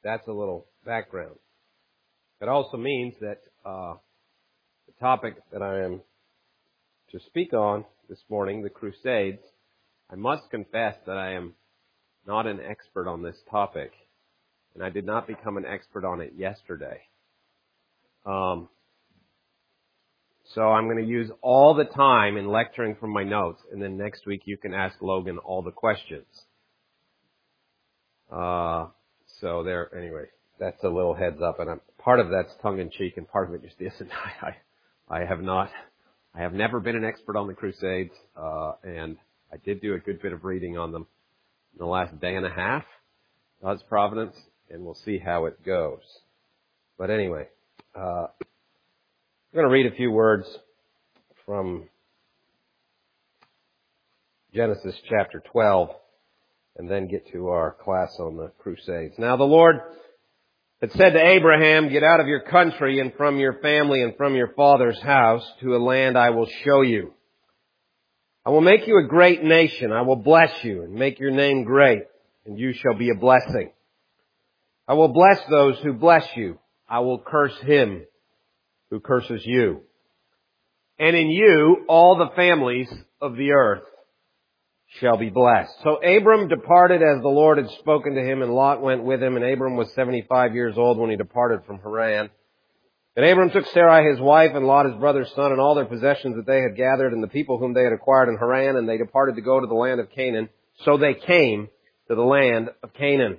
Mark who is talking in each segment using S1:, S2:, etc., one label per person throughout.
S1: that's a little background. It also means that the topic that I am to speak on this morning, the Crusades, I must confess that I am not an expert on this topic, and I did not become an expert on it yesterday. So I'm going to use all the time in lecturing from my notes, and then next week you can ask Logan all the questions. Anyway, that's a little heads up, and part of that's tongue in cheek, and part of it just isn't. I have never been an expert on the Crusades, and I did do a good bit of reading on them in the last day and a half, God's providence, and we'll see how it goes. But anyway, I'm going to read a few words from Genesis chapter 12 and then get to our class on the Crusades. Now the Lord had said to Abraham, "Get out of your country and from your family and from your father's house to a land I will show you. I will make you a great nation. I will bless you and make your name great, and you shall be a blessing. I will bless those who bless you. I will curse him who curses you. And in you all the families of the earth shall be blessed." So Abram departed as the Lord had spoken to him, and Lot went with him, and Abram was 75 years old when he departed from Haran. And Abram took Sarai his wife, and Lot his brother's son, and all their possessions that they had gathered, and the people whom they had acquired in Haran, and they departed to go to the land of Canaan. So they came to the land of Canaan.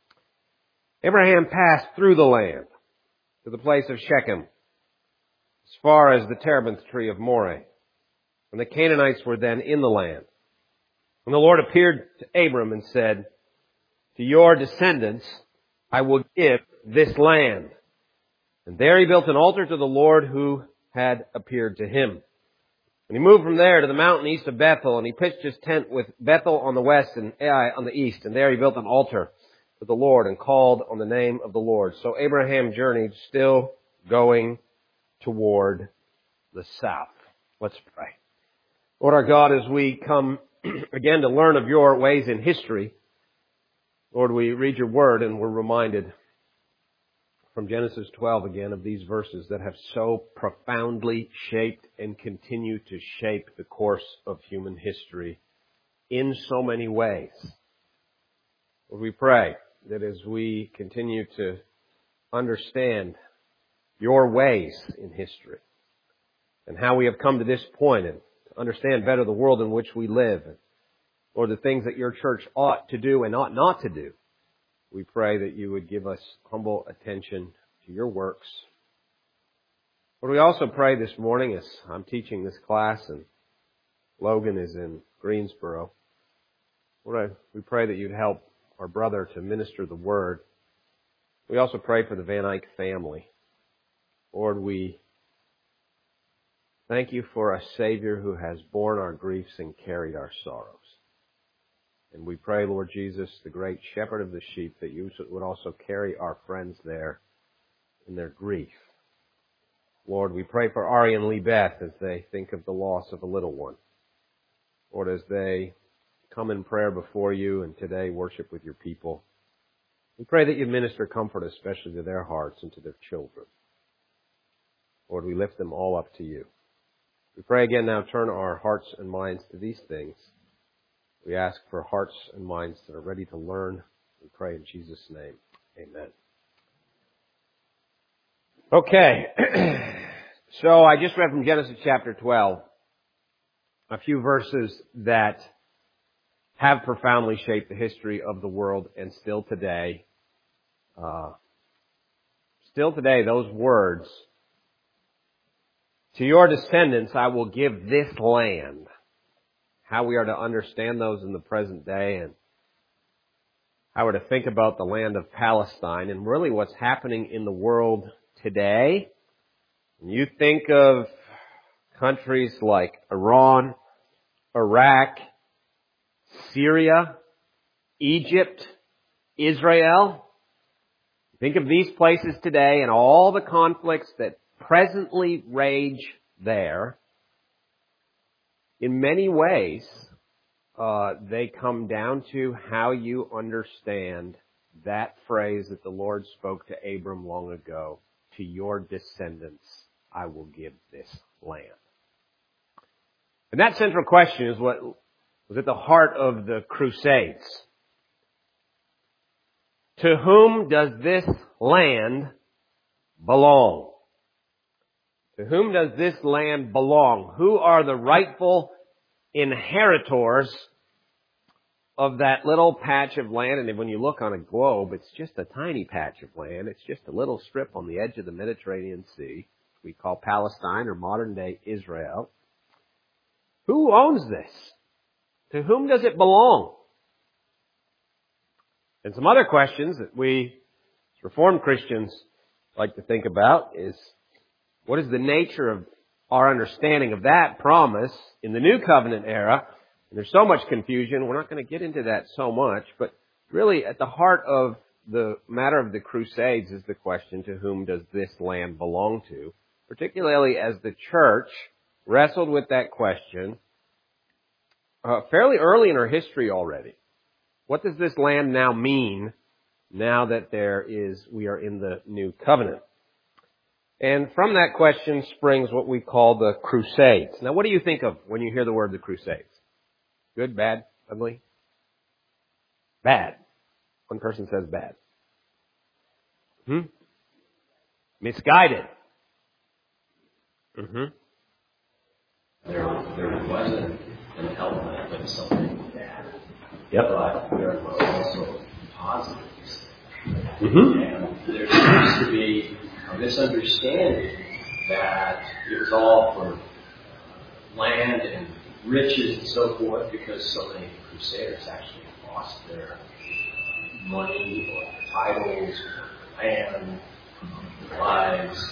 S1: Abraham passed through the land to the place of Shechem, as far as the terebinth tree of Moreh. And the Canaanites were then in the land. And the Lord appeared to Abram and said, "To your descendants I will give this land." And there he built an altar to the Lord who had appeared to him. And he moved from there to the mountain east of Bethel, and he pitched his tent with Bethel on the west and Ai on the east. And there he built an altar to the Lord and called on the name of the Lord. So Abraham journeyed, still going toward the south. Let's pray. Lord our God, as we come again to learn of your ways in history, Lord, we read your word and we're reminded from Genesis 12 again of these verses that have so profoundly shaped and continue to shape the course of human history in so many ways. Lord, we pray that as we continue to understand your ways in history and how we have come to this point and to understand better the world in which we live, or the things that your church ought to do and ought not to do, we pray that you would give us humble attention to your works. But we also pray this morning, as I'm teaching this class and Logan is in Greensboro, Lord, we pray that you'd help our brother to minister the word. We also pray for the Van Eyck family. Lord, we thank you for a Savior who has borne our griefs and carried our sorrows. And we pray, Lord Jesus, the great shepherd of the sheep, that you would also carry our friends there in their grief. Lord, we pray for Ari and Lee Beth as they think of the loss of a little one. Lord, as they come in prayer before you and today worship with your people, we pray that you minister comfort especially to their hearts and to their children. Lord, we lift them all up to you. We pray again now, turn our hearts and minds to these things. We ask for hearts and minds that are ready to learn. We pray in Jesus' name. Amen. Okay. So I just read from Genesis chapter 12 a few verses that have profoundly shaped the history of the world, and still today, those words, "To your descendants I will give this land," how we are to understand those in the present day, and how we're to think about the land of Palestine and really what's happening in the world today. When you think of countries like Iran, Iraq, Syria, Egypt, Israel, think of these places today and all the conflicts that presently rage there. In many ways, they come down to how you understand that phrase that the Lord spoke to Abram long ago, to your descendants I will give this land. And that central question is what was at the heart of the Crusades. To whom does this land belong? To whom does this land belong? Who are the rightful inheritors of that little patch of land? And when you look on a globe, it's just a tiny patch of land. It's just a little strip on the edge of the Mediterranean Sea. We call Palestine or modern day Israel. Who owns this? To whom does it belong? And some other questions that we as Reformed Christians like to think about is, what is the nature of our understanding of that promise in the New Covenant era? And there's so much confusion, we're not going to get into that so much, but really at the heart of the matter of the Crusades is the question, to whom does this land belong to? Particularly as the church wrestled with that question fairly early in our history already. What does this land now mean now that we are in the New Covenant? And from that question springs what we call the Crusades. Now, what do you think of when you hear the word the Crusades? Good, bad, ugly? Bad. One person says bad. Misguided.
S2: There wasn't an element of something bad.
S1: Yep.
S2: But there was also positives. And there seems to be a misunderstanding that it was all for land and riches and so forth, because so many crusaders actually lost their money or their titles or land, their lives.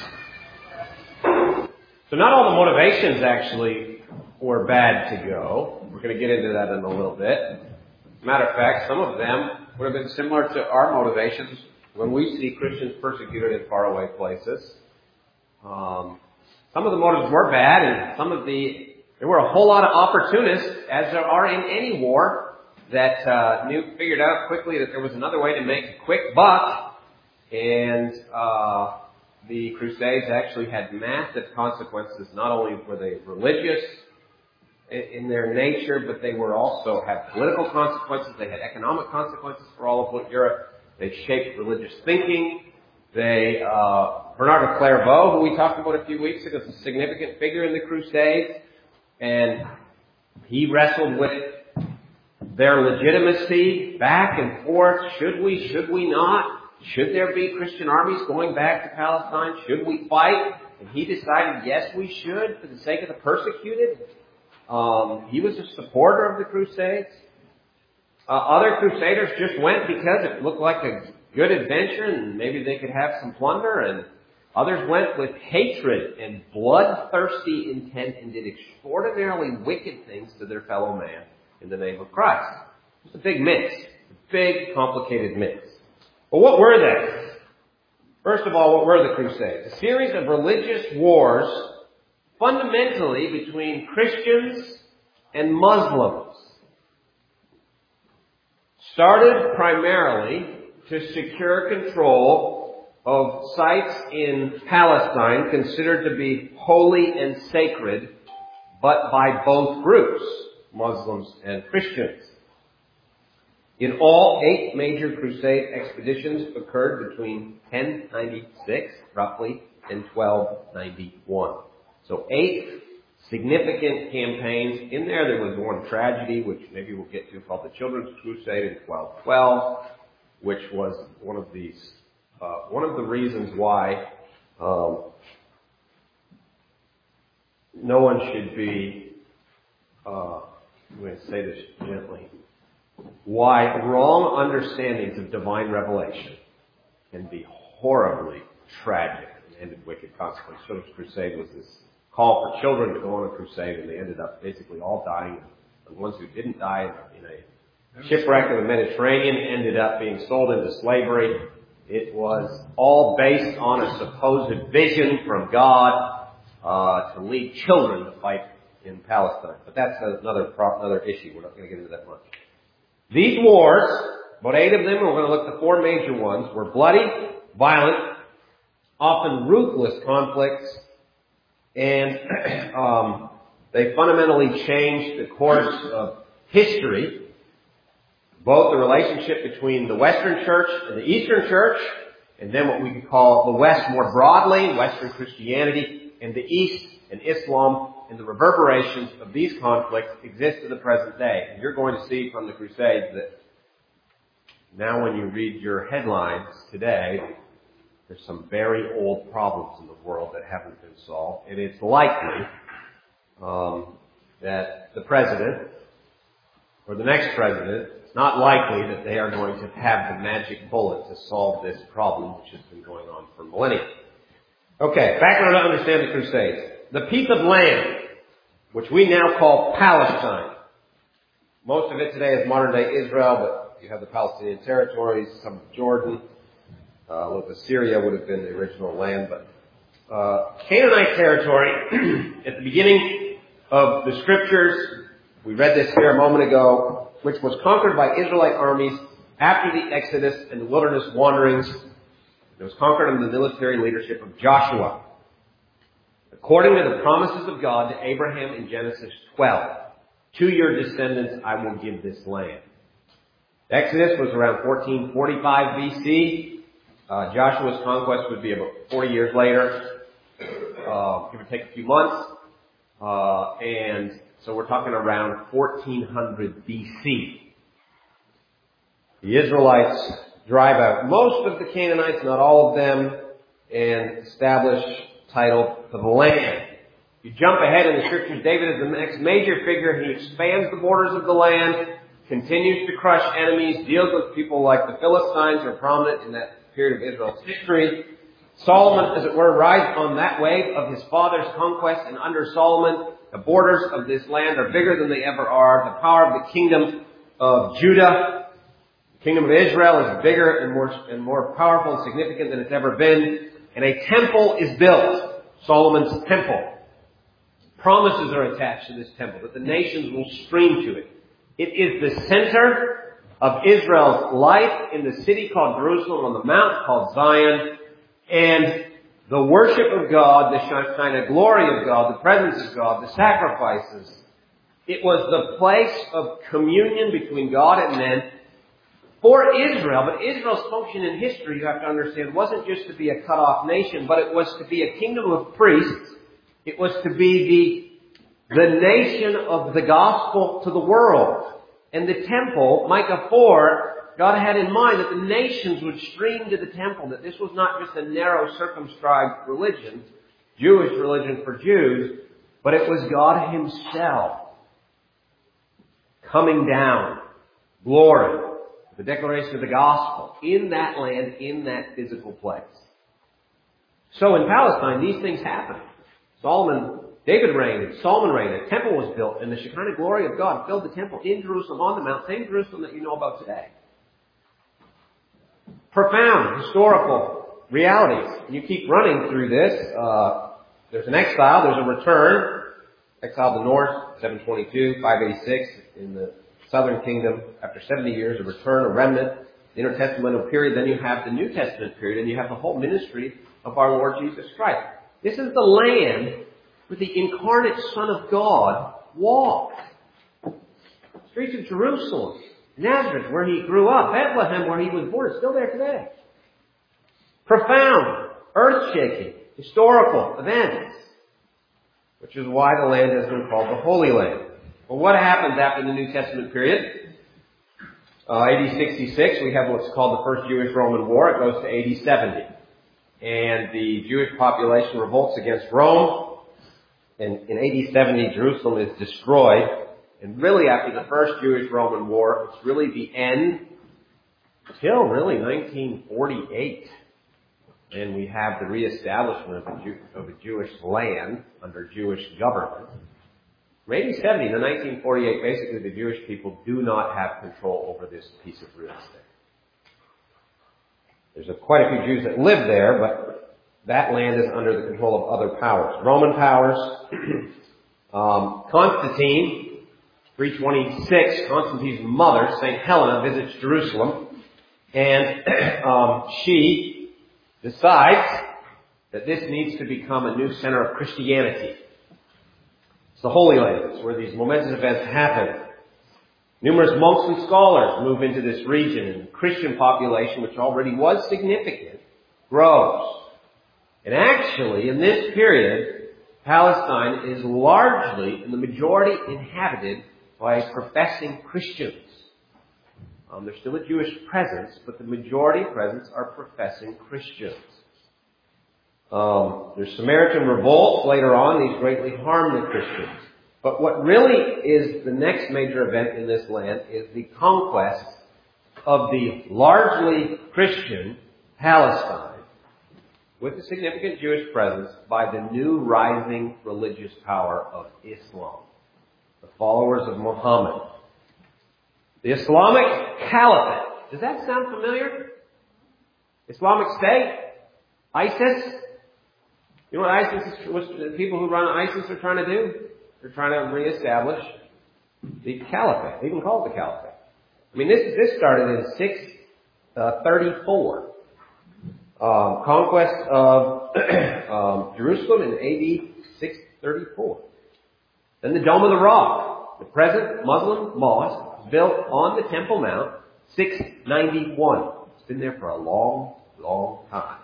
S1: So not all the motivations actually were bad to go. We're going to get into that in a little bit. As a matter of fact, some of them would have been similar to our motivations when we see Christians persecuted in faraway places. Some of the motives were bad, and there were a whole lot of opportunists, as there are in any war, that figured out quickly that there was another way to make a quick buck, and the Crusades actually had massive consequences. Not only were they religious in their nature, but they were also had political consequences. They had economic consequences for all of Europe. They shaped religious thinking. Bernard of Clairvaux, who we talked about a few weeks ago, is a significant figure in the Crusades, and he wrestled with their legitimacy back and forth. Should we not? Should there be Christian armies going back to Palestine? Should we fight? And he decided, yes, we should, for the sake of the persecuted. He was a supporter of the Crusades. Other crusaders just went because it looked like a good adventure and maybe they could have some plunder, and others went with hatred and bloodthirsty intent and did extraordinarily wicked things to their fellow man in the name of Christ. It's a big mix. A big, complicated mix. But what were they? First of all, what were the Crusades? A series of religious wars fundamentally between Christians and Muslims. Started primarily to secure control of sites in Palestine considered to be holy and sacred, but by both groups, Muslims and Christians. In all, 8 major crusade expeditions occurred between 1096, roughly, and 1291. So 8 significant campaigns. In there was one tragedy, which maybe we'll get to, called the Children's Crusade in 1212, which was one of the reasons why no one should be, I'm going to say this gently, why wrong understandings of divine revelation can be horribly tragic and end in wicked consequences. Children's Crusade was this call for children to go on a crusade, and they ended up basically all dying. The ones who didn't die in a shipwreck in the Mediterranean ended up being sold into slavery. It was all based on a supposed vision from God to lead children to fight in Palestine. But that's another issue. We're not going to get into that much. These wars About 8 of them, we're going to look at the 4 major ones, were bloody, violent, often ruthless conflicts, and they fundamentally changed the course of history, both the relationship between the Western Church and the Eastern Church, and then what we could call the West more broadly, Western Christianity, and the East and Islam, and the reverberations of these conflicts exist to the present day. And you're going to see from the Crusades that now when you read your headlines today, there's some very old problems in the world that haven't been solved. And it's likely that the president or the next president, it's not likely that they are going to have the magic bullet to solve this problem, which has been going on for millennia. Okay, background to understand the Crusades. The piece of land, which we now call Palestine. Most of it today is modern-day Israel, but you have the Palestinian territories, some of Jordan. Syria would have been the original land, but Canaanite territory at the beginning of the Scriptures, we read this here a moment ago, which was conquered by Israelite armies after the Exodus and the wilderness wanderings. It was conquered under the military leadership of Joshua. According to the promises of God to Abraham in Genesis 12, to your descendants I will give this land. Exodus was around 1445 BC. Joshua's conquest would be about 40 years later, give or take a few months. And so we're talking around 1400 BC. The Israelites drive out most of the Canaanites, not all of them, and establish title to the land. You jump ahead in the Scriptures, David is the next major figure. He expands the borders of the land, continues to crush enemies, deals with people like the Philistines, who are prominent in that period of Israel's history. Solomon, as it were, rides on that wave of his father's conquest, and under Solomon, the borders of this land are bigger than they ever are. The power of the kingdom of Judah, the kingdom of Israel, is bigger and more powerful and significant than it's ever been. And a temple is built, Solomon's temple. Promises are attached to this temple that the nations will stream to it. It is the center of Israel's life in the city called Jerusalem, on the mount called Zion, and the worship of God, the Shekinah glory of God, the presence of God, the sacrifices. It was the place of communion between God and men for Israel. But Israel's function in history, you have to understand, wasn't just to be a cut-off nation, but it was to be a kingdom of priests. It was to be the nation of the gospel to the world. And the temple, Micah 4, God had in mind that the nations would stream to the temple, that this was not just a narrow, circumscribed religion, Jewish religion for Jews, but it was God Himself coming down, glory, the declaration of the gospel in that land, in that physical place. So in Palestine, these things happened. David reigned, and Solomon reigned, a temple was built, and the Shekinah glory of God filled the temple in Jerusalem on the mount, same Jerusalem that you know about today. Profound historical realities. And you keep running through this. There's an exile, there's a return. Exile to the north, 722, 586 in the southern kingdom. After 70 years, a return, a remnant, the intertestamental period. Then you have the New Testament period, and you have the whole ministry of our Lord Jesus Christ. This is the land where the incarnate Son of God walked. Streets of Jerusalem, Nazareth, where He grew up, Bethlehem, where He was born, still there today. Profound, earth-shaking, historical events, which is why the land has been called the Holy Land. Well, what happens after the New Testament period? AD 66, we have what's called the First Jewish-Roman War. It goes to AD 70. And the Jewish population revolts against Rome. And in AD 70, Jerusalem is destroyed. And really, after the First Jewish-Roman War, it's really the end till really 1948. And we have the reestablishment of a Jewish land under Jewish government. From AD 70 to 1948, basically the Jewish people do not have control over this piece of real estate. There's quite a few Jews that live there, but that land is under the control of other powers. Roman powers. Constantine, 326, Constantine's mother, St. Helena, visits Jerusalem. And she decides that this needs to become a new center of Christianity. It's the Holy Land. It's where these momentous events happen. Numerous monks and scholars move into this region, and the Christian population, which already was significant, grows. And actually, in this period, Palestine is largely, in the majority, inhabited by professing Christians. There's still a Jewish presence, but the majority presence are professing Christians. There's Samaritan revolts later on. These greatly harm the Christians. But what really is the next major event in this land is the conquest of the largely Christian Palestine with a significant Jewish presence by the new rising religious power of Islam, the followers of Muhammad. The Islamic Caliphate. Does that sound familiar? Islamic State? ISIS? You know what ISIS is, what the people who run ISIS are trying to do? They're trying to reestablish the caliphate. They even call it the caliphate. I mean, this started in 634. Conquest of Jerusalem in AD 634. Then the Dome of the Rock, the present Muslim mosque, built on the Temple Mount, 691. It's been there for a long, long time.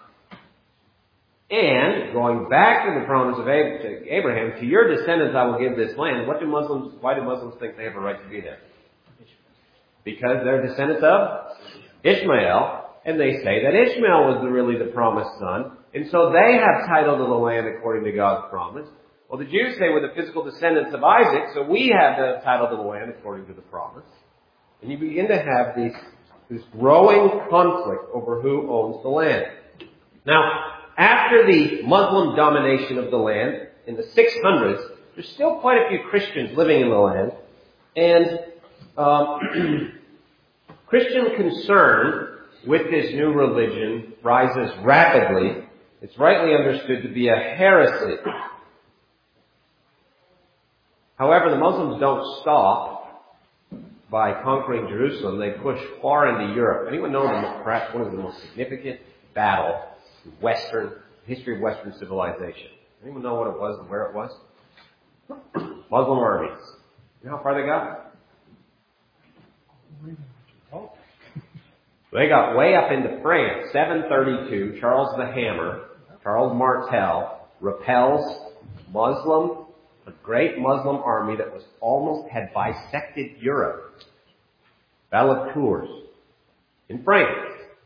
S1: And, going back to the promise of Abraham, to your descendants I will give this land. Why do Muslims think they have a right to be there? Because they're descendants of Ishmael, and they say that Ishmael was really the promised son, and so they have title to the land according to God's promise. Well, the Jews say we're the physical descendants of Isaac, so we have the title to the land according to the promise. And you begin to have this growing conflict over who owns the land. Now, after the Muslim domination of the land in the 600s, there's still quite a few Christians living in the land. And Christian concern with this new religion rises rapidly. It's rightly understood to be a heresy. However, the Muslims don't stop by conquering Jerusalem. They push far into Europe. Anyone know perhaps one of the most significant battles in history of Western civilization? Anyone know what it was and where it was? Muslim armies. You know how far they got? They got way up into France. 732, Charles the Hammer, Charles Martel, repels a great Muslim army that was had bisected Europe. Battle of Tours in France.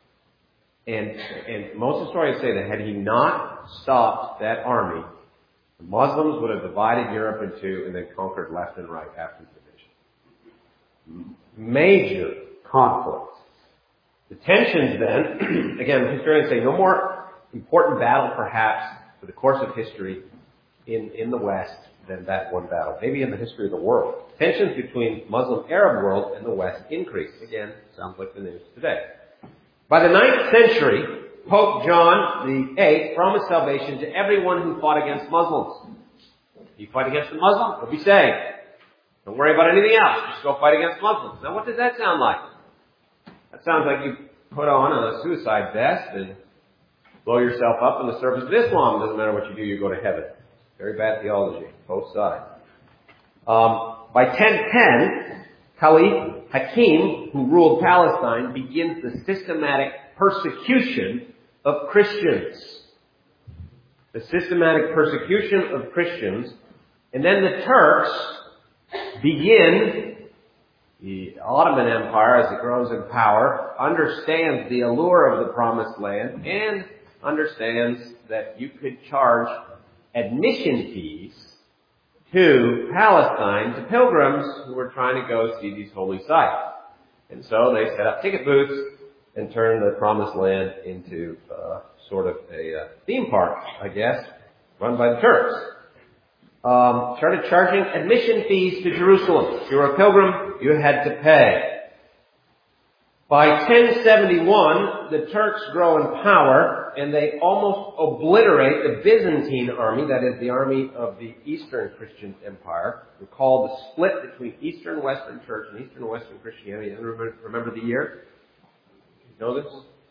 S1: And most historians say that had he not stopped that army, the Muslims would have divided Europe in two and then conquered left and right after the division. Major conflicts. The tensions then, again, historians say no more important battle perhaps for the course of history in the West than that one battle. Maybe in the history of the world. Tensions between Muslim Arab world and the West increased. Again, sounds like the news today. By the 9th century, Pope John VIII promised salvation to everyone who fought against Muslims. You fight against a Muslim, you'll be saved. Don't worry about anything else. Just go fight against Muslims. Now, what does that sound like? That sounds like you put on a suicide vest and blow yourself up in the service of Islam. Doesn't matter what you do, you go to heaven. Very bad theology, both sides. By 1010, Caliph Hakim, who ruled Palestine, begins the systematic persecution of Christians. The systematic persecution of Christians. And then the Turks begin. The Ottoman Empire, as it grows in power, understands the allure of the Promised Land and understands that you could charge admission fees to Palestine, to pilgrims who were trying to go see these holy sites. And so they set up ticket booths and turned the Promised Land into sort of a theme park, I guess, run by the Turks. Started charging admission fees to Jerusalem. If you were a pilgrim, you had to pay. By 1071, the Turks grow in power, and they almost obliterate the Byzantine army, that is the army of the Eastern Christian Empire. Recall the split between Eastern Western Church and Eastern Western Christianity. Remember the year? You know this?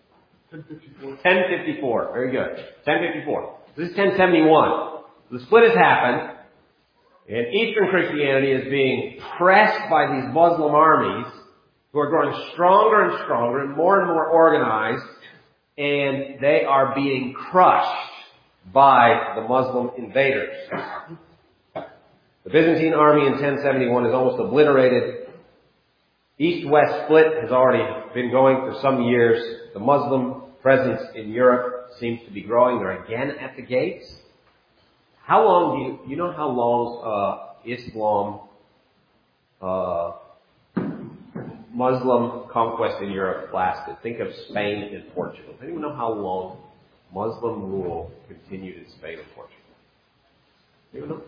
S1: 1054. Very good. 1054. This is 1071. The split has happened, and Eastern Christianity is being pressed by these Muslim armies who are growing stronger and stronger and more organized, and they are being crushed by the Muslim invaders. The Byzantine army in 1071 is almost obliterated. East-West split has already been going for some years. The Muslim presence in Europe seems to be growing. They're again at the gates. How long do you know how long Islam, Muslim conquest in Europe lasted? Think of Spain and Portugal. Anyone know how long Muslim rule continued in Spain and Portugal? Anyone know?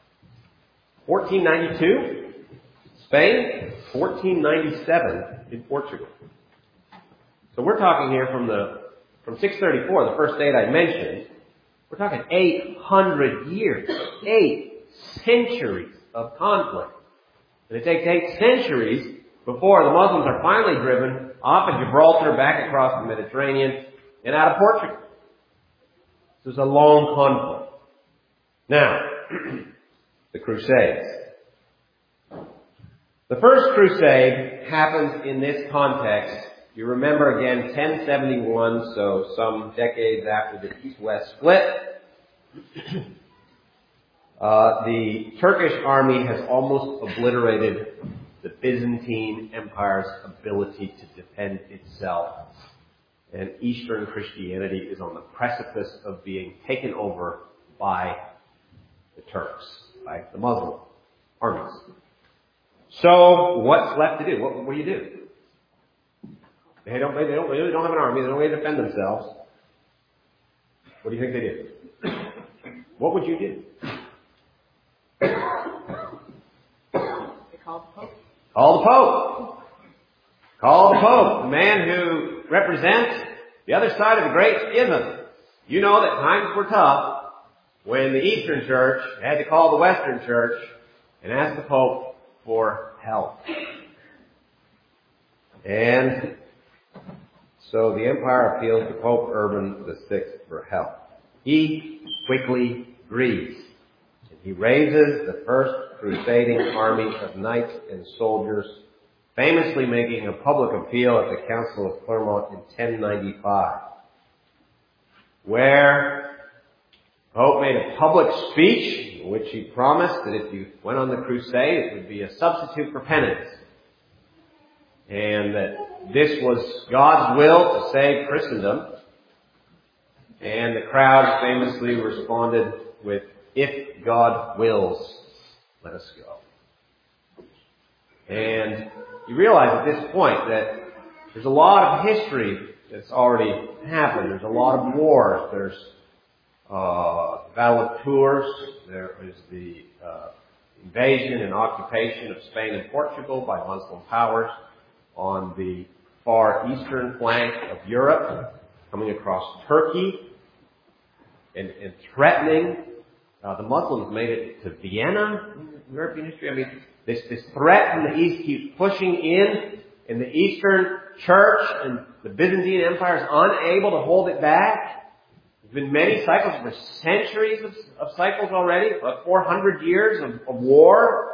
S1: 1492, Spain, 1497 in Portugal. So we're talking here from 634, the first date I mentioned, we're talking 800 years, 8 centuries of conflict. And it takes 8 centuries before the Muslims are finally driven off of Gibraltar, back across the Mediterranean, and out of Portugal. This is a long conflict. Now, the Crusades. The first crusade happens in this context. You remember again, 1071, so some decades after the East-West split. The Turkish army has almost obliterated the Byzantine Empire's ability to defend itself. And Eastern Christianity is on the precipice of being taken over by the Turks, by the Muslim armies. So, what's left to do? What do you do? They don't have an army. They don't really defend themselves. What do you think they did? What would you do?
S3: They called the Pope.
S1: Call the Pope. Call the Pope, the man who represents the other side of the great schism. You know that times were tough when the Eastern Church had to call the Western Church and ask the Pope for help. And so the empire appeals to Pope Urban VI for help. He quickly agrees. And he raises the first crusading army of knights and soldiers, famously making a public appeal at the Council of Clermont in 1095, where Pope made a public speech in which he promised that if you went on the crusade, it would be a substitute for penance. And that this was God's will to save Christendom. And the crowd famously responded with, "If God wills, let us go." And you realize at this point that there's a lot of history that's already happened. There's a lot of wars. There's Battle of Tours. There is the invasion and occupation of Spain and Portugal by Muslim powers on the far eastern flank of Europe, coming across Turkey and threatening. The Muslims made it to Vienna in European history. I mean, this threat from the east keeps pushing in, and the Eastern Church and the Byzantine Empire is unable to hold it back. There's been many cycles, for centuries of cycles already, about 400 years of war.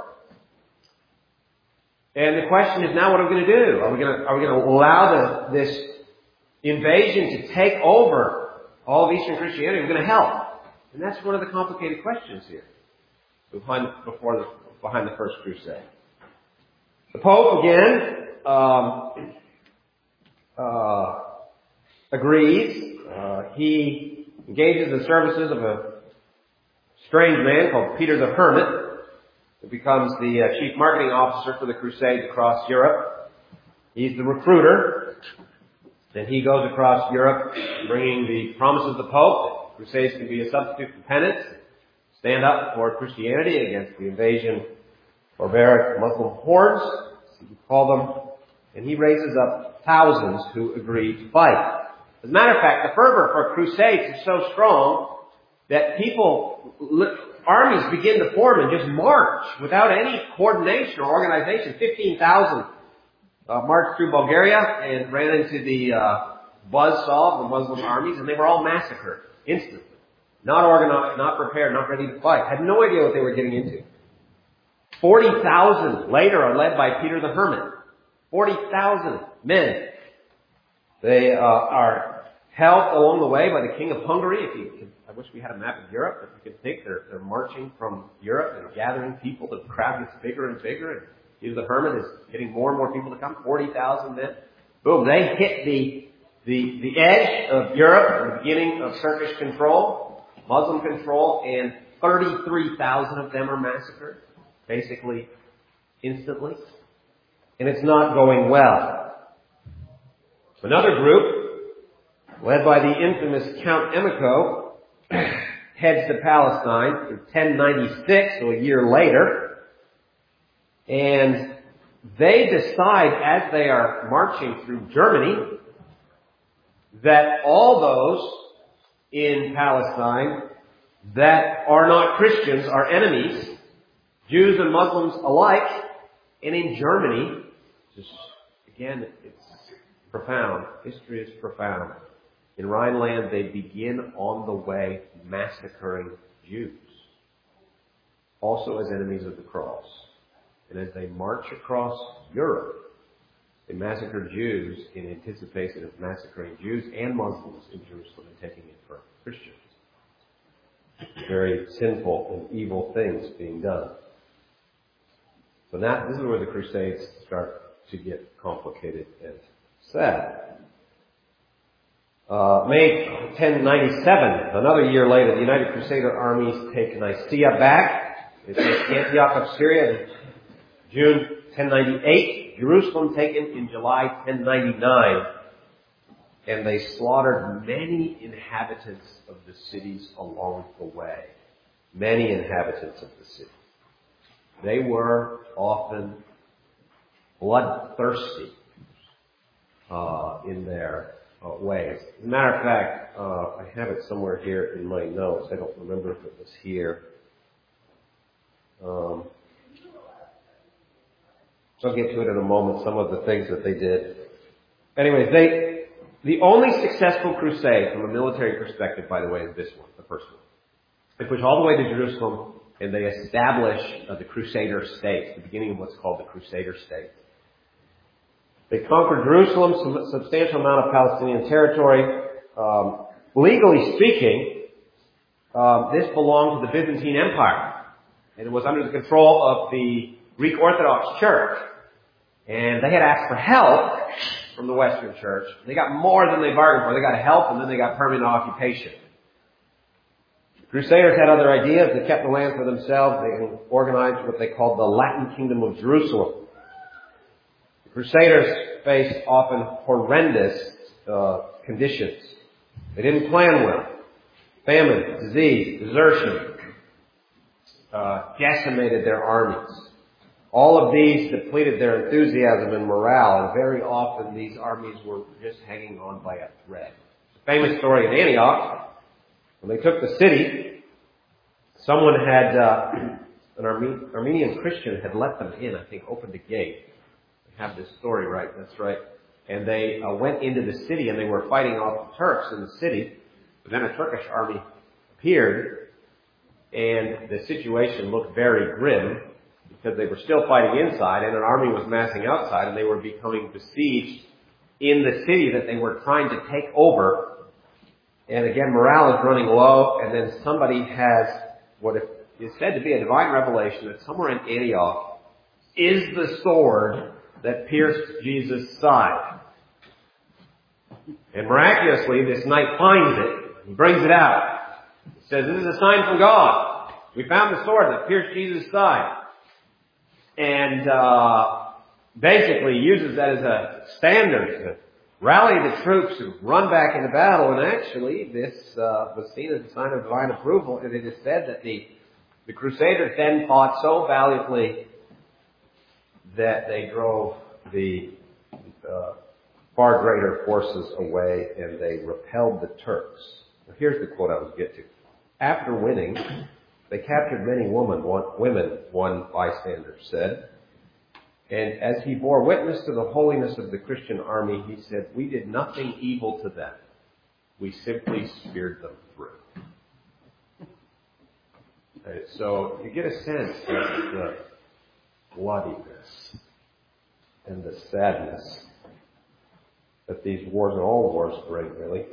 S1: And the question is now, what are we going to do? Are we going to allow this invasion to take over all of Eastern Christianity? Are we going to help? And that's one of the complicated questions here behind the First Crusade. The Pope again agrees. He engages the services of a strange man called Peter the Hermit, who becomes the chief marketing officer for the Crusades across Europe. He's the recruiter. Then he goes across Europe bringing the promises of the Pope that Crusades can be a substitute for penance, stand up for Christianity against the invasion of barbaric Muslim hordes, as you call them, and he raises up thousands who agree to fight. As a matter of fact, the fervor for Crusades is so strong that armies begin to form and just march without any coordination or organization. 15,000 marched through Bulgaria and ran into the buzzsaw of the Muslim armies, and they were all massacred instantly. Not organized, not prepared, not ready to fight. Had no idea what they were getting into. 40,000 later are led by Peter the Hermit. 40,000 men. They are helped along the way by the King of Hungary. I wish we had a map of Europe, but you can think they're marching from Europe and gathering people. The crowd gets bigger and bigger, and Peter the Hermit is getting more and more people to come. 40,000 men. Boom! They hit the edge of Europe, the beginning of Turkish control, Muslim control, and 33,000 of them are massacred, basically instantly. And it's not going well. Another group, led by the infamous Count Emicho, heads to Palestine in 1096, so a year later. And they decide, as they are marching through Germany, that all those in Palestine that are not Christians are enemies, Jews and Muslims alike. And in Germany, again, it's profound. History is profound. In Rhineland, they begin on the way massacring Jews, also as enemies of the cross. And as they march across Europe, they massacre Jews in anticipation of massacring Jews and Muslims in Jerusalem and taking it for Christians. Very sinful and evil things being done. So now, this is where the Crusades start to get complicated and sad. May 1097, another year later, the United Crusader armies take Nicaea back. They take Antioch of Syria in June 1098. Jerusalem taken in July 1099. And they slaughtered many inhabitants of the cities along the way. Many inhabitants of the city. They were often bloodthirsty in their ways. As a matter of fact, I have it somewhere here in my notes. I don't remember if it was here. So I'll get to it in a moment, some of the things that they did. Anyways, the only successful crusade from a military perspective, by the way, is this one, the first one. They push all the way to Jerusalem, and they establish the Crusader state, the beginning of what's called the Crusader state. They conquered Jerusalem, a substantial amount of Palestinian territory. Legally speaking, this belonged to the Byzantine Empire, and it was under the control of the Greek Orthodox Church. And they had asked for help from the Western Church. They got more than they bargained for. They got help, and then they got permanent occupation. The Crusaders had other ideas. They kept the land for themselves. They organized what they called the Latin Kingdom of Jerusalem. The Crusaders faced often horrendous conditions. They didn't plan well. Famine, disease, desertion decimated their armies. All of these depleted their enthusiasm and morale, and very often these armies were just hanging on by a thread. The famous story in Antioch, when they took the city, someone had, an Armenian Christian had let them in, I think, opened a gate. I have this story right, that's right. And they went into the city and they were fighting off the Turks in the city. But then a Turkish army appeared, and the situation looked very grim, because they were still fighting inside and an army was massing outside, and they were becoming besieged in the city that they were trying to take over. And again, morale is running low, and then somebody has what is said to be a divine revelation that somewhere in Antioch is the sword that pierced Jesus' side. And miraculously, this knight finds it. He brings it out. He says, "This is a sign from God. We found the sword that pierced Jesus' side." And basically uses that as a standard to rally the troops and run back into battle. And actually, this was seen as a sign of divine approval. And it is said that the Crusaders then fought so valiantly that they drove the far greater forces away, and they repelled the Turks. Now, here's the quote I was getting to. After winning, they captured many women, one bystander said. And as he bore witness to the holiness of the Christian army, he said, "We did nothing evil to them. We simply speared them through." And so you get a sense of the bloodiness and the sadness that these wars, and all wars bring, really.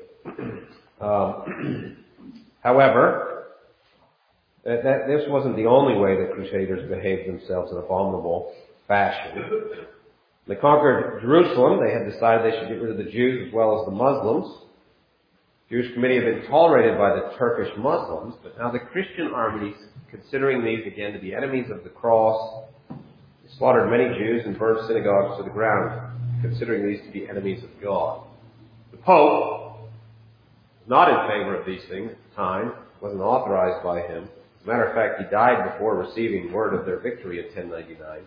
S1: However, this wasn't the only way the Crusaders behaved themselves in abominable fashion. They conquered Jerusalem. They had decided they should get rid of the Jews as well as the Muslims. The Jewish committee had been tolerated by the Turkish Muslims, but now the Christian armies, considering these again to be enemies of the cross, slaughtered many Jews and burned synagogues to the ground, considering these to be enemies of God. The Pope was not in favor of these things at the time, wasn't authorized by him. As a matter of fact, he died before receiving word of their victory in 1099.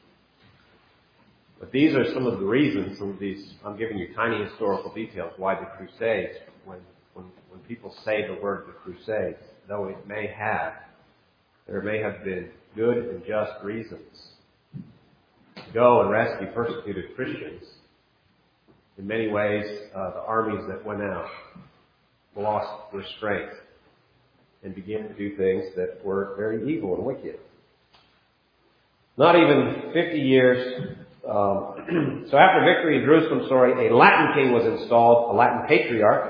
S1: But these are some of the reasons, some of these, I'm giving you tiny historical details, why the Crusades, when people say the word the Crusades, though there may have been good and just reasons to go and rescue persecuted Christians. In many ways, the armies that went out lost restraint and began to do things that were very evil and wicked. Not even 50 years. So after victory in Jerusalem, a Latin king was installed, a Latin patriarch.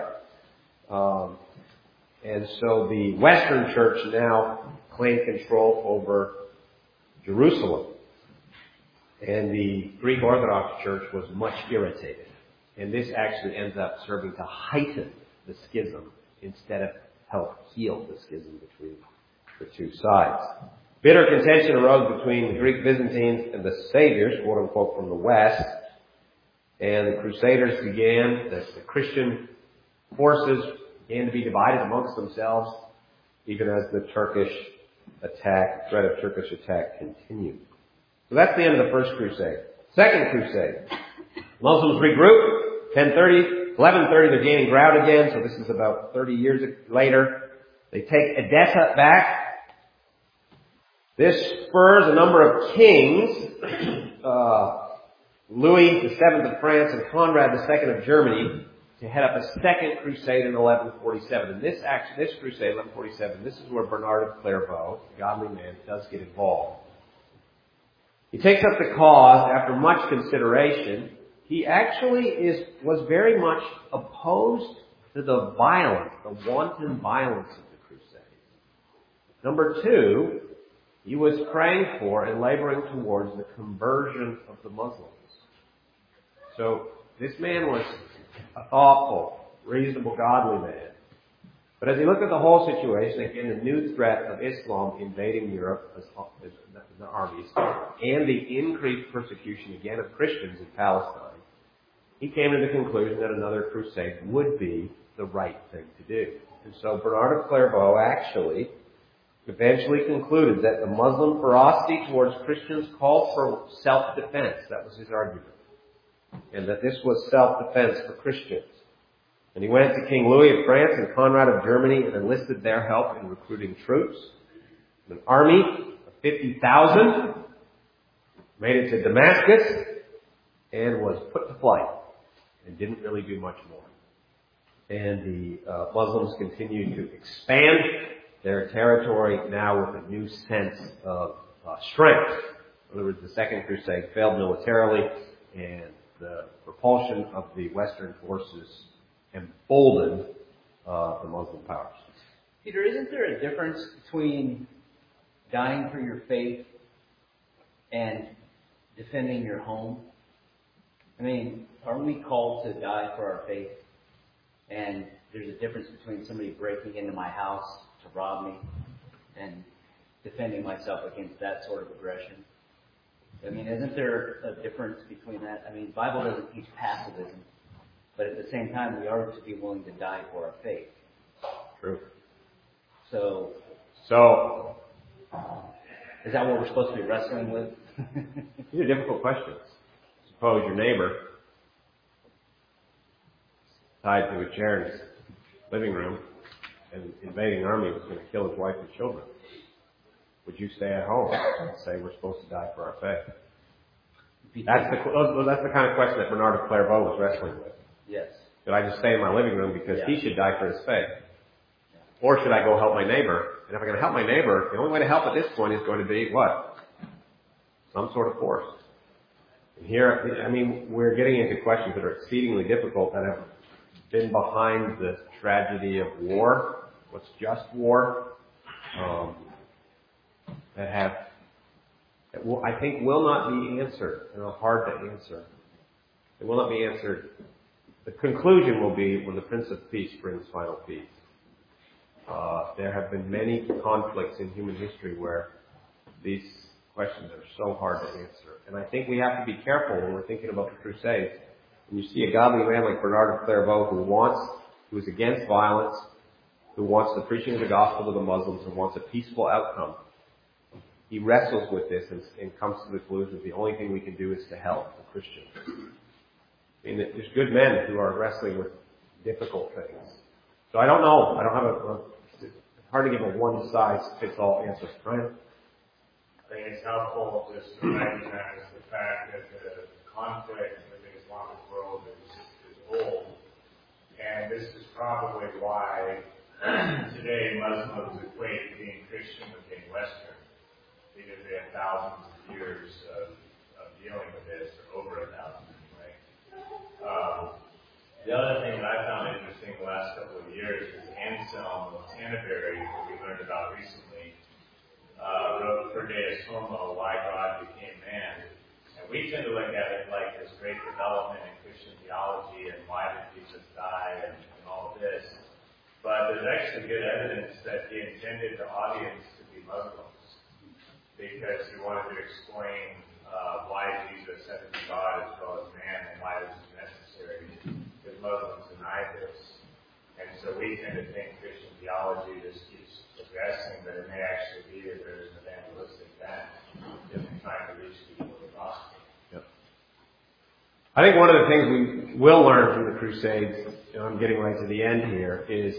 S1: And so the Western Church now claimed control over Jerusalem. And the Greek Orthodox Church was much irritated. And this actually ends up serving to heighten the schism instead of help heal the schism between the two sides. Bitter contention arose between the Greek Byzantines and the Saviors, quote unquote, from the West. And the Crusaders the Christian forces began to be divided amongst themselves, even as the threat of Turkish attack continued. So that's the end of the First Crusade. Second Crusade. Muslims regroup. 1130, they're gaining ground again, so this is about 30 years later. They take Edessa back. This spurs a number of kings, Louis VII of France and Conrad II of Germany, to head up a second crusade in 1147. And this crusade, 1147, this is where Bernard of Clairvaux, a godly man, does get involved. He takes up the cause after much consideration. He actually was very much opposed to the wanton violence of the Crusades. Number two, he was praying for and laboring towards the conversion of the Muslims. So this man was a thoughtful, reasonable, godly man. But as he looked at the whole situation, again, the new threat of Islam invading Europe as the armies, and the increased persecution again of Christians in Palestine, he came to the conclusion that another crusade would be the right thing to do. And so Bernard of Clairvaux actually eventually concluded that the Muslim ferocity towards Christians called for self-defense. That was his argument. And that this was self-defense for Christians. And he went to King Louis of France and Conrad of Germany and enlisted their help in recruiting troops. An army of 50,000 made it to Damascus and was put to flight and didn't really do much more. And the Muslims continued to expand their territory now with a new sense of strength. In other words, the Second Crusade failed militarily, and the repulsion of the Western forces emboldened the Muslim powers.
S4: Peter, isn't there a difference between dying for your faith and defending your home? I mean, are we called to die for our faith? And there's a difference between somebody breaking into my house to rob me and defending myself against that sort of aggression. I mean, isn't there a difference between that? I mean, the Bible doesn't teach pacifism, but at the same time, we are to be willing to die for our faith.
S1: True.
S4: So, is that what we're supposed to be wrestling with?
S1: These are difficult questions. Suppose your neighbor tied to a chair in his living room and an invading army was going to kill his wife and children. Would you stay at home and say we're supposed to die for our faith? That's the kind of question that Bernard of Clairvaux was wrestling with.
S4: Yes.
S1: Should I just stay in my living room because he should die for his faith? Or should I go help my neighbor? And if I'm going to help my neighbor, the only way to help at this point is going to be what? Some sort of force. And here, I mean, we're getting into questions that are exceedingly difficult that have been behind the tragedy of war, what's just war, that I think will not be answered and are hard to answer. They will not be answered. The conclusion will be when the Prince of Peace brings final peace. There have been many conflicts in human history where these questions are so hard to answer. And I think we have to be careful when we're thinking about the Crusades. When you see a godly man like Bernard of Clairvaux who is against violence, who wants the preaching of the gospel to the Muslims and wants a peaceful outcome, he wrestles with this and comes to the conclusion that the only thing we can do is to help the Christians. I mean, there's good men who are wrestling with difficult things. So I don't know. I don't have it's hard to give a one-size-fits-all answer. Brian?
S5: I think it's helpful just to recognize the fact that the conflict in the Islamic world is old. And this is probably why today Muslims equate being Christian with being Western, because they have thousands of years of dealing with this, or over 1,000 anyway. The other thing that I found interesting the last couple of years is Anselm of Canterbury, who we learned about recently, wrote Per Deus Homo, Why God Became Man. And we tend to look at it like this great development in Christian theology and why did Jesus die and all of this. But there's actually good evidence that he intended the audience to be Muslims, because he wanted to explain why Jesus had to be God as well as man and why this is necessary, because Muslims deny this. And so we tend to think Christian theology just keeps progressing, but it may actually be that there's an evangelistic bent in trying to reach people with the gospel.
S1: Yep. I think one of the things we will learn from the Crusades, and I'm getting right to the end here, is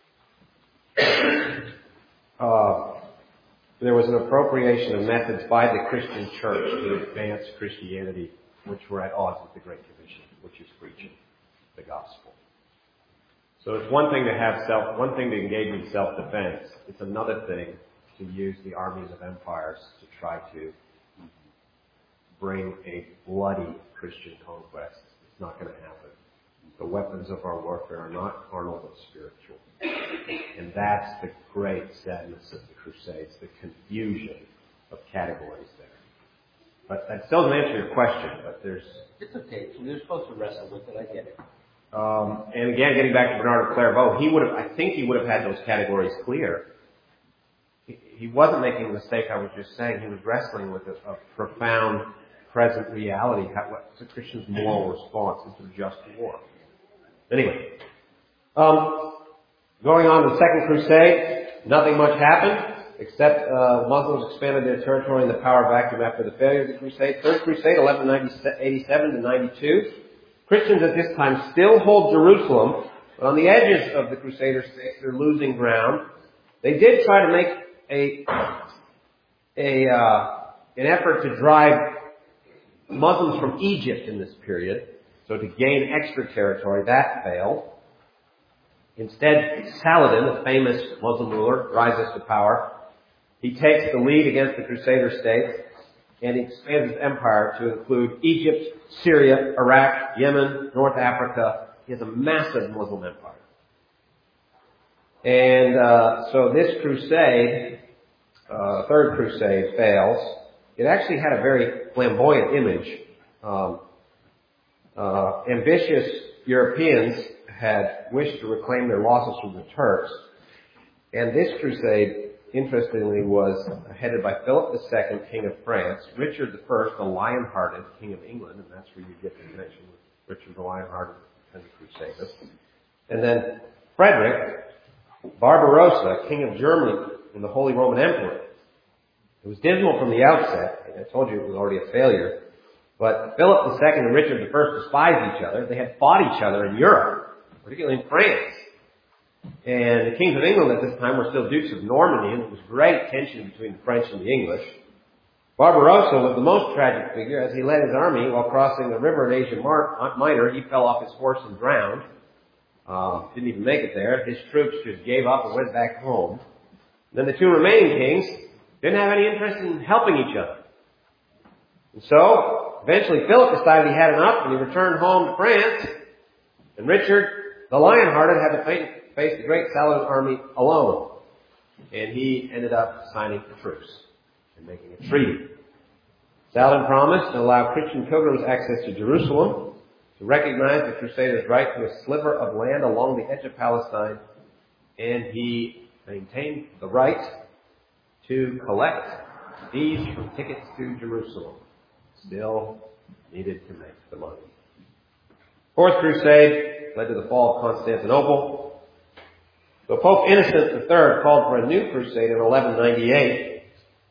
S1: there was an appropriation of methods by the Christian church to advance Christianity, which were at odds with the Great Commission, which is preaching the gospel. So it's one thing to engage in self-defense. It's another thing to use the armies of empires to try to bring a bloody Christian conquest. It's not going to happen. The weapons of our warfare are not carnal but spiritual. And that's the great sadness of the Crusades, the confusion of categories there. But that still doesn't answer your question, but there's...
S4: It's okay. You're supposed to wrestle with it. I get it.
S1: And again, getting back to Bernard of Clairvaux, I think he would have had those categories clear. He wasn't making the mistake I was just saying. He was wrestling with a profound present reality. What's a Christian's moral response to just war? Anyway, going on to the Second Crusade, nothing much happened, except Muslims expanded their territory in the power vacuum after the failure of the Crusade. Third Crusade, 1187 to 92. Christians at this time still hold Jerusalem, but on the edges of the Crusader states, they're losing ground. They did try to make an effort to drive Muslims from Egypt in this period, so to gain extra territory. That failed. Instead, Saladin, the famous Muslim ruler, rises to power. He takes the lead against the Crusader states, and he expands his empire to include Egypt, Syria, Iraq, Yemen, North Africa. He has a massive Muslim empire. And so this crusade, Third Crusade, fails. It actually had a very flamboyant image. Ambitious Europeans had wished to reclaim their losses from the Turks. And this crusade, interestingly, was headed by Philip II, King of France, Richard I, the Lion-Hearted, King of England, and that's where you get the connection with Richard the Lion-Hearted and the Crusaders. And then Frederick Barbarossa, King of Germany and the Holy Roman Emperor. It was dismal from the outset. I told you it was already a failure. But Philip II and Richard I despised each other. They had fought each other in Europe, particularly in France. And the kings of England at this time were still dukes of Normandy, and there was great tension between the French and the English. Barbarossa was the most tragic figure. As he led his army while crossing the river in Asia Minor, he fell off his horse and drowned. Didn't even make it there. His troops just gave up and went back home. Then the two remaining kings didn't have any interest in helping each other. And so, eventually Philip decided he had enough and he returned home to France. And Richard, the Lionhearted, had to face the great Saladin army alone. And he ended up signing a truce and making a treaty. Saladin promised to allow Christian pilgrims access to Jerusalem, to recognize the Crusaders' right to a sliver of land along the edge of Palestine, and he maintained the right to collect fees from tickets to Jerusalem. Still needed to make the money. Fourth Crusade led to the fall of Constantinople. So Pope Innocent III called for a new crusade in 1198.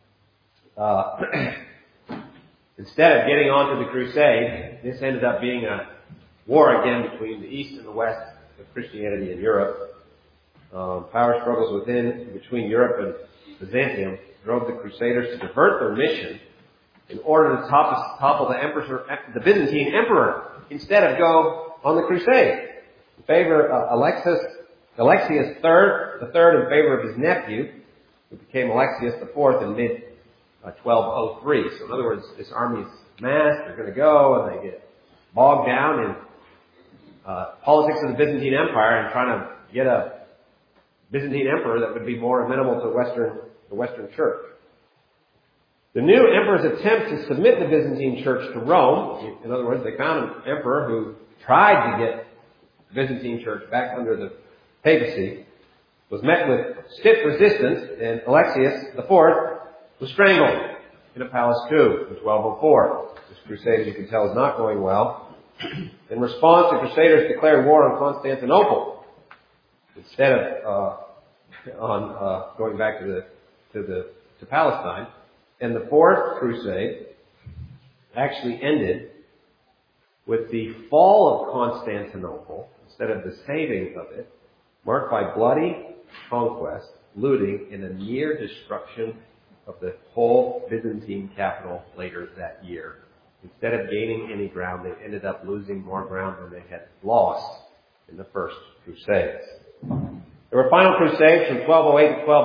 S1: Instead of getting onto the crusade, this ended up being a war again between the East and the West of Christianity in Europe. Power struggles between Europe and Byzantium drove the Crusaders to divert their mission in order to topple the Byzantine emperor instead of go on the crusade. In favor of Alexius III in favor of his nephew, who became Alexius IV in mid-1203. So in other words, this army's massed, they're going to go, and they get bogged down in politics of the Byzantine Empire and trying to get a Byzantine emperor that would be more amenable to the Western Church. The new emperor's attempt to submit the Byzantine Church to Rome, in other words, they found an emperor who tried to get the Byzantine Church back under the papacy, was met with stiff resistance, and Alexius IV was strangled in a palace coup in 1204. This crusade, as you can tell, is not going well. In response, the Crusaders declared war on Constantinople instead of going back to Palestine. And the Fourth Crusade actually ended with the fall of Constantinople instead of the saving of it, marked by bloody conquest, looting, and a near destruction of the whole Byzantine capital later that year. Instead of gaining any ground, they ended up losing more ground than they had lost in the First Crusades. There were final crusades from 1208 to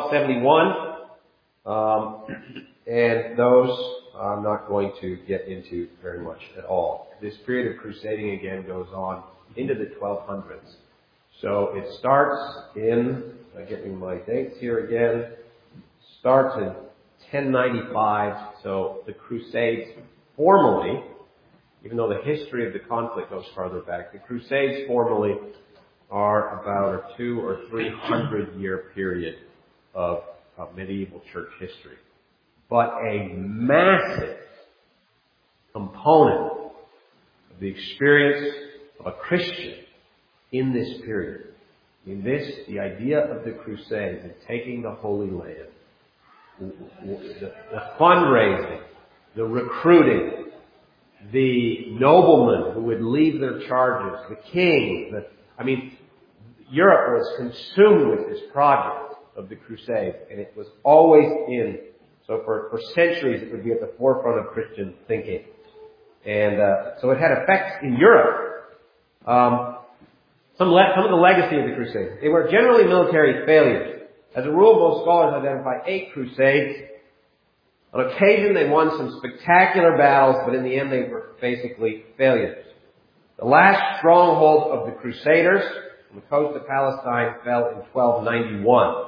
S1: 1271. And those I'm not going to get into very much at all. This period of crusading again goes on into the 1200s. So it starts in, I'm getting my dates here again, starts in 1095. So the Crusades formally, even though the history of the conflict goes farther back, the Crusades formally are about a 200 or 300 year period of medieval church history. But a massive component of the experience of a Christian in this period. The idea of the Crusades and taking the Holy Land, the fundraising, the recruiting, the noblemen who would leave their charges, the king, Europe was consumed with this project of the Crusades, and it was always so for centuries it would be at the forefront of Christian thinking. And so it had effects in Europe. Some of the legacy of the Crusades. They were generally military failures. As a rule, most scholars identify 8 crusades. On occasion, they won some spectacular battles, but in the end, they were basically failures. The last stronghold of the Crusaders on the coast of Palestine fell in 1291.